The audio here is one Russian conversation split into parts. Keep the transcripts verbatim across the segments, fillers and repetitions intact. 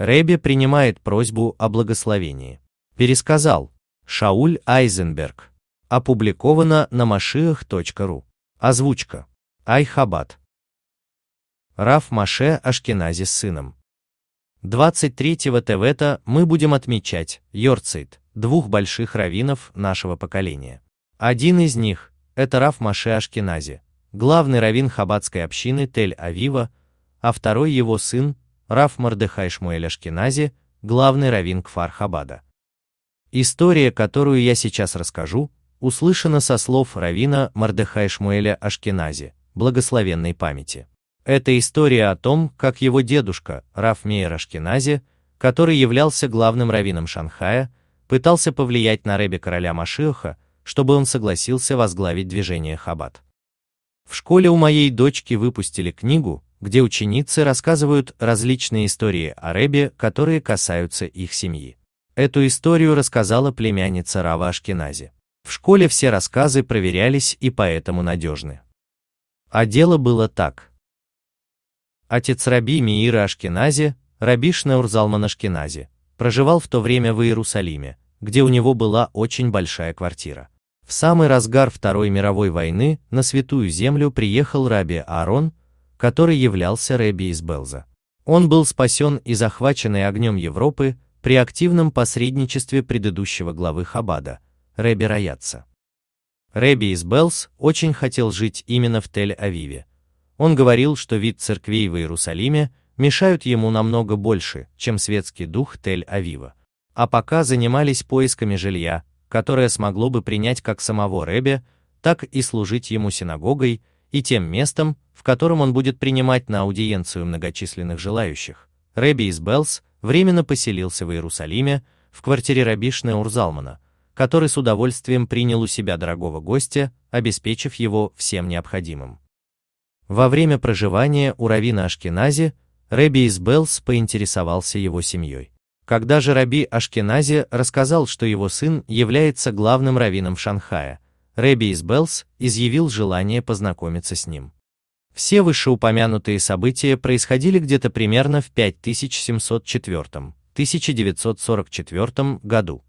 Ребе принимает просьбу о благословении. Пересказал Шауль Айзенберг. Опубликовано на машиах точка ру. Озвучка Ай-Хабад. Рав Маше Ашкенази с сыном. двадцать третьего Тевета мы будем отмечать йорцейт двух больших раввинов нашего поколения. Один из них – это рав Маше Ашкенази, главный раввин хаббатской общины Тель-Авива, а второй его сын – рав Мордехай Шмуэль Ашкенази, главный раввин Кфар-Хабада. История, которую я сейчас расскажу, услышана со слов раввина Мордехай Шмуэля Ашкенази, благословенной памяти. Это история о том, как его дедушка, рав Меир Ашкенази, который являлся главным раввином Шанхая, пытался повлиять на ребе короля Машиаха, чтобы он согласился возглавить движение Хаббат. В школе у моей дочки выпустили книгу, где ученицы рассказывают различные истории о ребе, которые касаются их семьи. Эту историю рассказала племянница рава Ашкенази. В школе все рассказы проверялись и поэтому надежны. А дело было так. Отец раби Меира Ашкенази, раби Шнеур Залман Ашкенази, проживал в то время в Иерусалиме, где у него была очень большая квартира. В самый разгар Второй мировой войны на Святую Землю приехал раби Аарон, который являлся ребби из Белза. Он был спасен и захваченный огнем Европы при активном посредничестве предыдущего главы Хаббада, ребби Раяца. Ребби из Белз очень хотел жить именно в Тель-Авиве. Он говорил, что вид церквей в Иерусалиме мешают ему намного больше, чем светский дух Тель-Авива. А пока занимались поисками жилья, которое смогло бы принять как самого ребби, так и служить ему синагогой и тем местом, в котором он будет принимать на аудиенцию многочисленных желающих, ребби из Белз временно поселился в Иерусалиме, в квартире раби Шнеур Залмана, который с удовольствием принял у себя дорогого гостя, обеспечив его всем необходимым. Во время проживания у раввина Ашкенази, ребби из Белз поинтересовался его семьей. Когда же раби Ашкенази рассказал, что его сын является главным раввином Шанхая, ребби из Белз изъявил желание познакомиться с ним. Все вышеупомянутые события происходили где-то примерно в пять тысяч семьсот четвёртом — тысяча девятьсот сорок четвёртом году.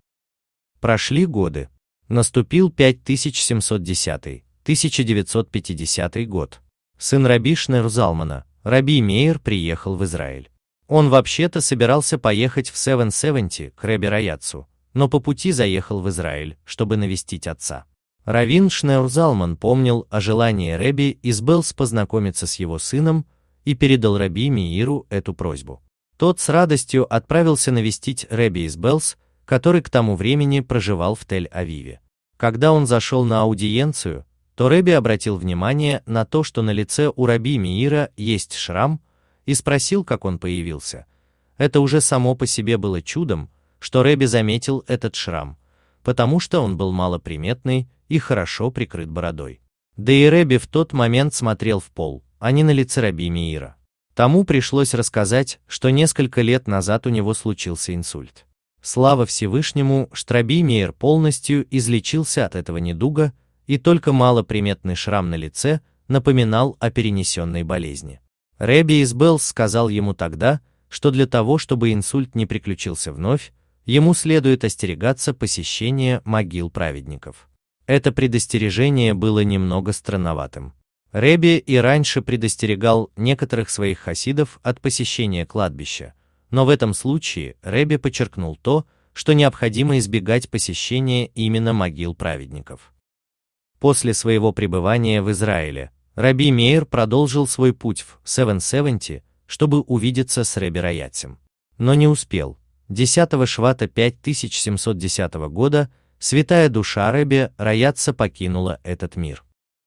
Прошли годы. Наступил пять тысяч семьсот десятый — тысяча девятьсот пятидесятый год. Сын раби Шнеур Залмана, раби Меир, приехал в Израиль. Он вообще-то собирался поехать в семь севенти к ребби Раяцу, но по пути заехал в Израиль, чтобы навестить отца. Раввин Шнеур Залман помнил о желании ребби из Белз познакомиться с его сыном и передал раби Меиру эту просьбу. Тот с радостью отправился навестить ребби из Белз, который к тому времени проживал в Тель-Авиве. Когда он зашел на аудиенцию, то ребби обратил внимание на то, что на лице у раби Меира есть шрам, и спросил, как он появился. Это уже само по себе было чудом, что ребби заметил этот шрам, потому что он был малоприметный и хорошо прикрыт бородой. Да и ребби в тот момент смотрел в пол, а не на лице раби Меира. Тому пришлось рассказать, что несколько лет назад у него случился инсульт. Слава Всевышнему, что раби Меир полностью излечился от этого недуга, и только малоприметный шрам на лице напоминал о перенесенной болезни. Ребби из Белз сказал ему тогда, что для того, чтобы инсульт не приключился вновь, ему следует остерегаться посещения могил праведников. Это предостережение было немного странноватым. Ребби и раньше предостерегал некоторых своих хасидов от посещения кладбища, но в этом случае ребби подчеркнул то, что необходимо избегать посещения именно могил праведников. После своего пребывания в Израиле, раби Меир продолжил свой путь в семь севенти, чтобы увидеться с ребби Раяцем. Но не успел. десятого швата пять тысяч семьсот десятого года святая душа ребби Раяца покинула этот мир.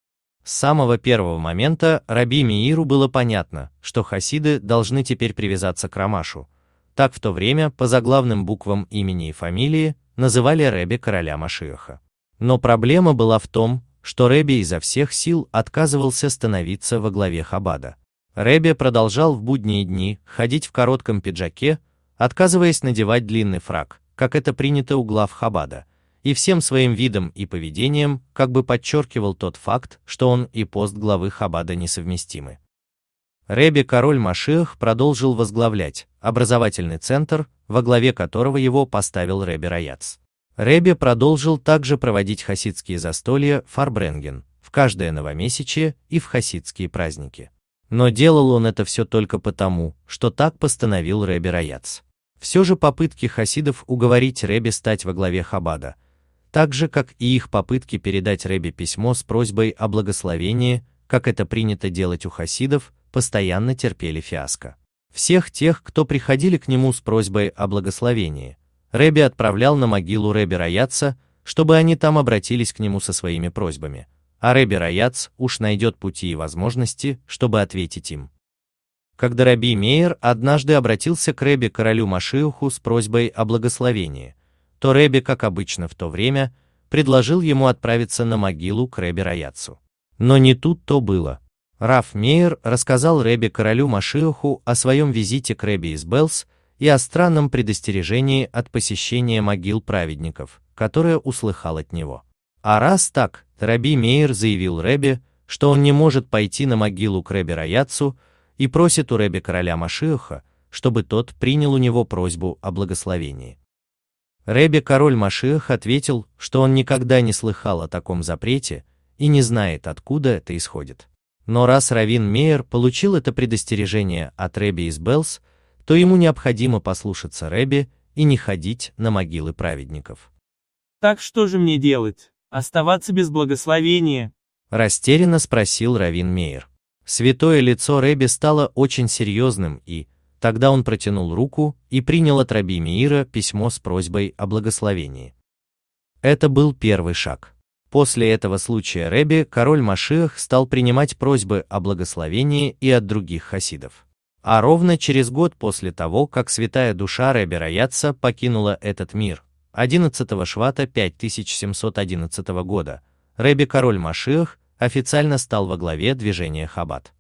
С самого первого момента раби Меиру было понятно, что хасиды должны теперь привязаться к Рамашу. Так в то время по заглавным буквам имени и фамилии называли ребби короля Машиаха. Но проблема была в том, что ребби изо всех сил отказывался становиться во главе Хаббада. Ребби продолжал в будние дни ходить в коротком пиджаке, отказываясь надевать длинный фрак, как это принято у глав Хаббада, и всем своим видом и поведением как бы подчеркивал тот факт, что он и пост главы Хаббада несовместимы. Ребе Король Машиах продолжил возглавлять образовательный центр, во главе которого его поставил Ребе Раяц. Ребе продолжил также проводить хасидские застолья фарбренген в каждое новомесячие и в хасидские праздники. Но делал он это все только потому, что так постановил Ребе Раяц. Все же попытки хасидов уговорить Ребе стать во главе Хабада, так же как и их попытки передать Ребе письмо с просьбой о благословении, как это принято делать у хасидов, постоянно терпели фиаско. Всех тех, кто приходили к нему с просьбой о благословении, Ребе отправлял на могилу Ребе Раяца, чтобы они там обратились к нему со своими просьбами, а Ребе Раяц уж найдет пути и возможности, чтобы ответить им. Когда Раби Меир однажды обратился к Ребе Королю Машиаху с просьбой о благословении, то Ребе, как обычно в то время, предложил ему отправиться на могилу к Ребе Раяцу. Но не тут-то было. Рав Меир рассказал Ребе Королю Машиаху о своем визите к Ребе из Белс и о странном предостережении от посещения могил праведников, которое услыхал от него. А раз так, Раби Меир заявил Ребе, что он не может пойти на могилу к Ребе Раяцу, и просит у Ребе Короля Машиаха, чтобы тот принял у него просьбу о благословении. Ребе Король Машиах ответил, что он никогда не слыхал о таком запрете и не знает, откуда это исходит. Но раз раввин Меир получил это предостережение от Ребе из Белс, то ему необходимо послушаться Ребе и не ходить на могилы праведников. Так что же мне делать? Оставаться без благословения? Растерянно спросил раввин Меир. Святое лицо Ребе стало очень серьезным, и тогда он протянул руку и принял от Раби Меира письмо с просьбой о благословении. Это был первый шаг. После этого случая Ребе Король Машиах стал принимать просьбы о благословении и от других хасидов. А ровно через год после того, как святая душа Ребе Раяца покинула этот мир, одиннадцатого швата пять тысяч семьсот одиннадцатого года, Ребе Король Машиах официально стал во главе движения Хабад.